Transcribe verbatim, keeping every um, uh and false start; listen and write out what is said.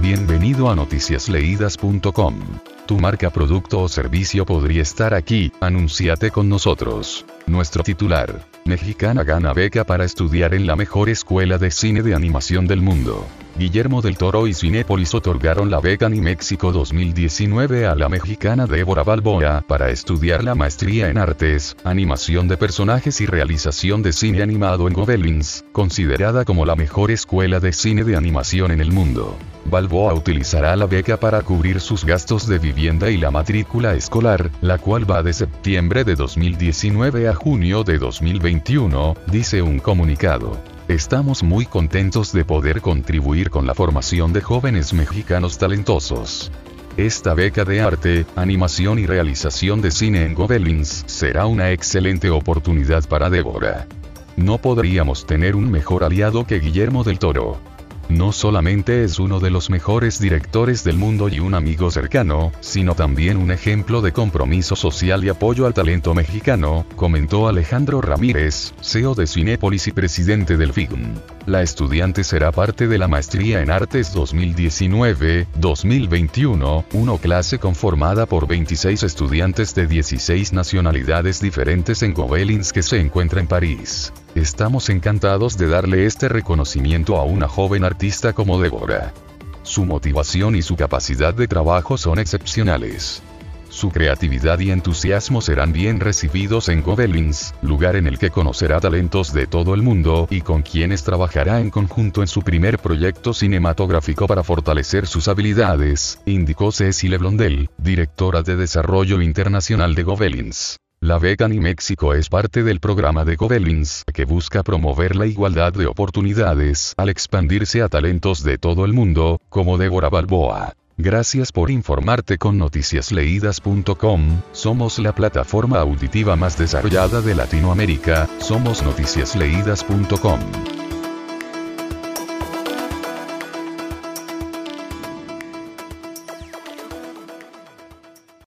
Bienvenido a noticias leídas punto com. Tu marca, producto o servicio podría estar aquí, anúnciate con nosotros. Nuestro titular: Mexicana gana beca para estudiar en la mejor escuela de cine de animación del mundo. Guillermo del Toro y Cinépolis otorgaron la beca Animéxico dos mil diecinueve a la mexicana Débora Balboa para estudiar la maestría en artes, animación de personajes y realización de cine animado en Gobelins, considerada como la mejor escuela de cine de animación en el mundo. Balboa utilizará la beca para cubrir sus gastos de vivienda y la matrícula escolar, la cual va de septiembre de dos mil diecinueve a junio de dos mil veintiuno, dice un comunicado. Estamos muy contentos de poder contribuir con la formación de jóvenes mexicanos talentosos. Esta beca de arte, animación y realización de cine en Gobelins será una excelente oportunidad para Débora. No podríamos tener un mejor aliado que Guillermo del Toro. No solamente es uno de los mejores directores del mundo y un amigo cercano, sino también un ejemplo de compromiso social y apoyo al talento mexicano, comentó Alejandro Ramírez, C E O de Cinépolis y presidente del F I G M. La estudiante será parte de la Maestría en Artes dos mil diecinueve dos mil veintiuno, una clase conformada por veintiséis estudiantes de dieciséis nacionalidades diferentes en Gobelins que se encuentra en París. Estamos encantados de darle este reconocimiento a una joven artista como Débora. Su motivación y su capacidad de trabajo son excepcionales. Su creatividad y entusiasmo serán bien recibidos en Gobelins, lugar en el que conocerá talentos de todo el mundo y con quienes trabajará en conjunto en su primer proyecto cinematográfico para fortalecer sus habilidades, indicó Cecile Blondel, directora de Desarrollo Internacional de Gobelins. La beca Animéxico es parte del programa de Gobelins, que busca promover la igualdad de oportunidades al expandirse a talentos de todo el mundo, como Débora Balboa. Gracias por informarte con noticias leídas punto com, somos la plataforma auditiva más desarrollada de Latinoamérica, somos noticias leídas punto com.